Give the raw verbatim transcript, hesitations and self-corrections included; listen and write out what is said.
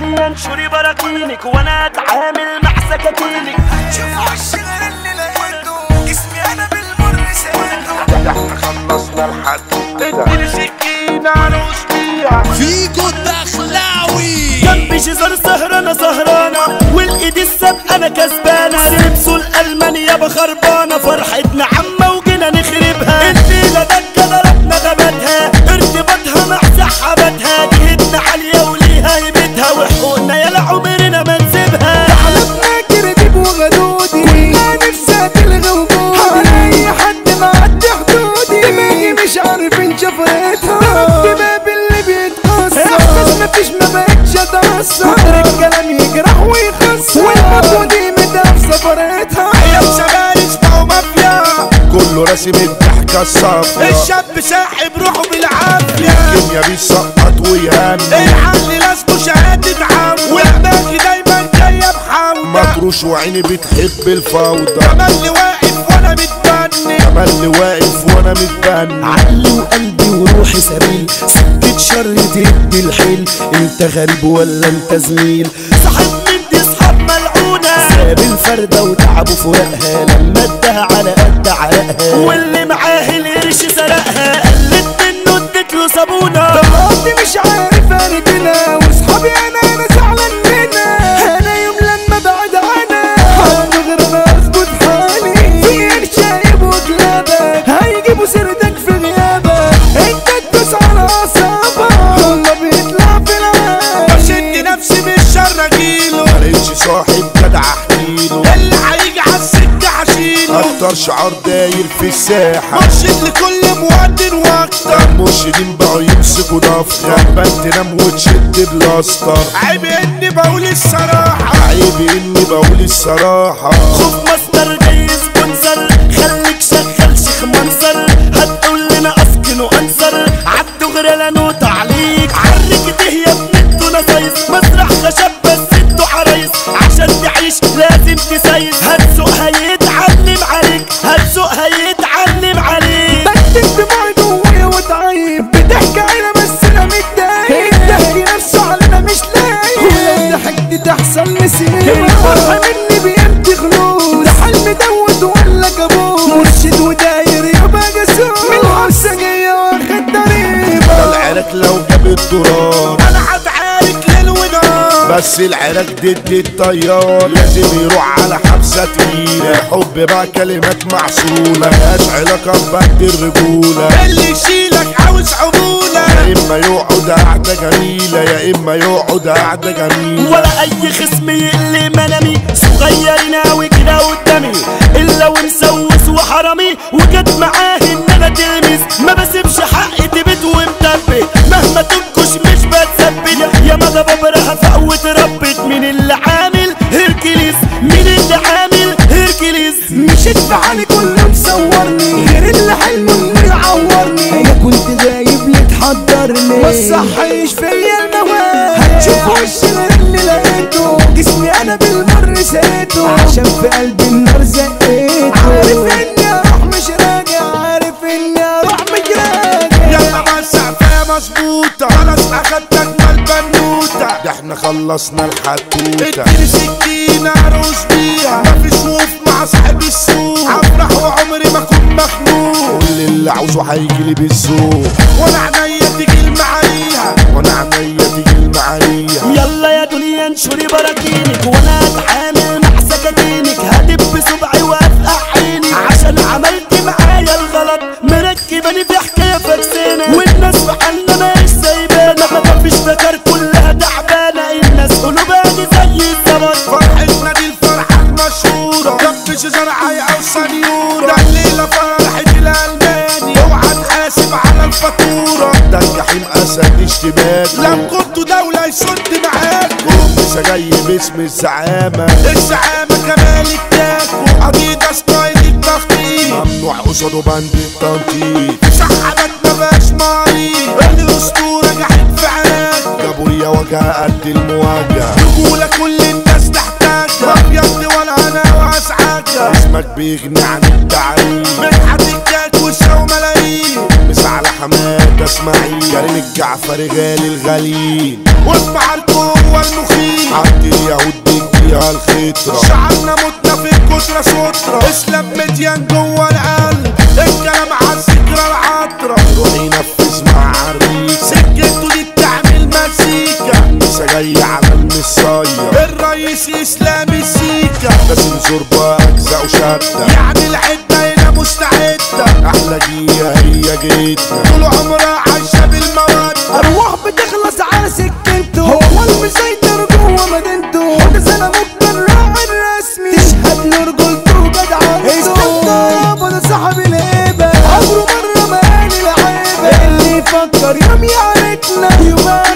دنيا انشري براكينك وانا اتعامل مع سكاكينك. هتشوف وش غير اللي لقيته، جسمي انا بالمر سايته. احنا خلصنا الحدوتة. اديني سكينة ارقص بيها. فيكو الدخلاوي جنبي جزر سهرانة سهرانة والايد السابقة انا كسبانة. لبسوا الالمان يابا خربانة فرحتنا عامة وجينا نخربها. الليلة دكة ضربنا غاباتها ارتباطها مع سحاباتها. جهتنا عالية وليها هيبتها وحقوقنا يلا عمرنا ما نسيبها. حلفنا كرديب وغدودي كلها نفسها تلغي وجودي. اي حد معدي حدودي دماغي مش عارفين شفرتها. دماغ اللي بيتكسر احساس مفيش ما بقتش اتأثر. الكلام يجرح ويخسر والموضوع دي مدى في سفرتها. يا شباب اسمعوا مافيا كله راسم الضحكة الصافية. الشاب ساحب روحه بالعافية. الدنيا بيسقط ويهني. العقل لازمه شهادة عم ودماغي دايما جاية بحاولة. مطروش وعيني بتحب الفوضى. تملي واقف وانا متبني. تملي واقف وانا متبني. عقلي وقلبي وروحي سبيل سكة شر تدي الحيل. انت غريب ولا انت زميل؟ صاحب من دي صحاب ملعونة ساب الفردة وتعبوا فراقها لما ادها على قد عرقها. واللي معاه القرش سرقها قلت منه اديت له صابونة. طلعتي مش عارف اردنا واصحابي انا انا زعلان منها. انا يوم لما بعد عنها حد غير انا اظبط حالي. فين شايب وكلابك هيجيبوا سيرتك في غيابك. انت تدوس على اعصابك والله بيطلع في العاب. بشد نفسي من الشر اجيله. ملقتش صاحب جدع احكيله. اللي هيجي عالسكة هشيله. اكتر شعار داير في الساحة. مرشد لكل مواطن واكتر. المرشدين بقوا يمسكوا دفتر. غبان تنام وتشد بلاستر. عيب اني بقول الصراحة. عيب اني بقول الصراحة. خوف مصدر جاي سبونسر. خليك شغال شيخ منصر. هتقول لنا اسكن وانصر. عبدو غير لا نوت عليك. عرك ده يا ابن انتو نصايص. مسرح خشب بس انتو عرايس. عشان تعيش لازم تسايس. هتسوق هيتعلم عليك. هتسوق هيتعلم عليك. بكتب دموعي جوايا وتعيب. بتحكي عينة بس انا متضايق. بتحكي نفسه علينا مش لايق. ولو ضحكت تحصل نسيب. الفرحة مني بيمتي خلوص. ده حلم دوت ولا كابوس. مرشد وداير يبقى جاسوس. من الحبسة جاية واخد ضريبة. ده العراك لو جاب الدولار انا هتعارك ليل ونهار. بس العراك ضد الطيار. لازم يروح على حبسة تقيلة. الحب بقى كلمات معسولة. ملهاش علاقة ببعد الرجولة. اللي يشيلك عاوز عمولة. يا اما يقعد قعدة جميلة يا اما يقعد قعدة جميلة. ولا اي خصم يقل منامي. صغيرين اوي كده قدامي الا ومسوس وحرامي. وجت معاه ان انا تلمس. ما بسيبش حقي تبت ومثبت. مهما تنكش مش بتثبت. يا مدى ببرها فقوت ربت. مين اللي عامل هيركليس؟ مين اللي عامل هيركليس؟ مشيت بعالي كله مصورني. غير اللي حلمه انه يعورني. انا كنت غايب ليه تحضرني. ما تصحيش فيا المواد. هتشوف وش غير اللي لقيته. جسمي انا بالمر سقيته. عشان في قلبي النار زقيته. عارف اني اروح مش راجع. عارف اني اروح مش راجع. يلا ما السقفة مظبوطة. خلاص اخدتك مالبنوتة. ده احنا خلصنا الحدوتة. اديني سكينة ارقص بيها. مفيش وقوف مع صاحب السوق. افرح وعمري ما اكون مخنوق. كل اللي عاوزه هيجيلي بالذوق. وانا عينيا تيجي المعايها. وانا عينيا تيجي المعالية. يلا يا دنيا انشري براكينك وانا اتعامل مع سكاكينك. هدب صبعي وافقع عيني عشان عملت معايا الغلط. مركباني في حكايه فكسانه والناس في حالنا مش سايبانا. مفيش فكر كلها تعبانه. الناس قلوبها زي الزبط. فرحتنا دي الفرحه المشهوره. جنب زرعاي او سنيوره. ده الليله فرحه الالماني. اوعى تحاسب على الفاتوره. ده الجحيم اسد اشتباك. لو كنتوا دولة يسد معاكم. لسه جاي باسم الزعامة. الزعامة كمال التاكو. قضية ستايل التخطيط. ممنوع قصاده بند التنطيط. سحبت مبقاش مريض. الاسطورة جحيم في عراك. جابوا ليا وجهة قد المواجهة. رجولة كل الناس تحتاجها. ابيض ولا انا واسعاجها. اسمك بيغني عن التعريف. مدحت الكاك وشو ملايين. مس على حماد اسماعيل. كريم الجعفري غالي الغاليين. واسمع القوة المخيف عند اليهود بيجيها الخطرة شعبنا متنا في الكترة سترة اسلام مديان جوه القلب الكلام عالذكرى العطرة روح ينفذ مع عريس سكته دي بتعمل مزيكا لسه جاي على المصاية الرئيس اسلامي السيكا لازم زربة اجزاء وشدة يعني العدة هنا مستعدة احلى جيه هي جيتنا طول عمرها عايشة بالمودة ارواح بتخلص على سكنته هو المسيطر جوه مدينته حد سلامك الراعي الرسمي تشهد له رجولته وجدعنته استنى ده صاحب الهيبة عمره مرة ما قال العيبة اللي يفكر يوم يعرفنا يوم